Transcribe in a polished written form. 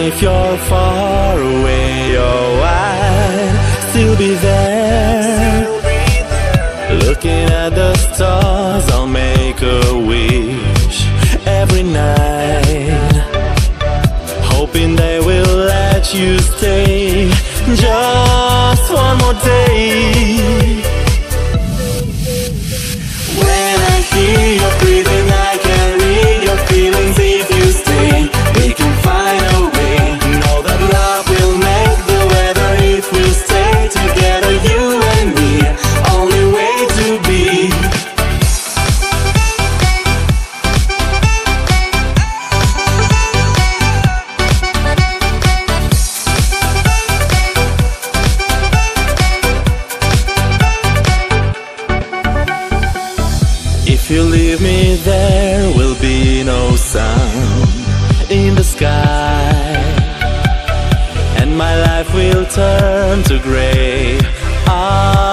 if you're far away, oh, I'd still be there. Looking at the stars, I'll make a wish every night, hoping they will let you stay just one more day. When I hear your breathing, I can read your feelings. If you stay, we can find a way. Know that love will make the weather. If we stay together, you and me, only way to be. If you leave me, there will be no sun in the sky, and my life will turn to gray.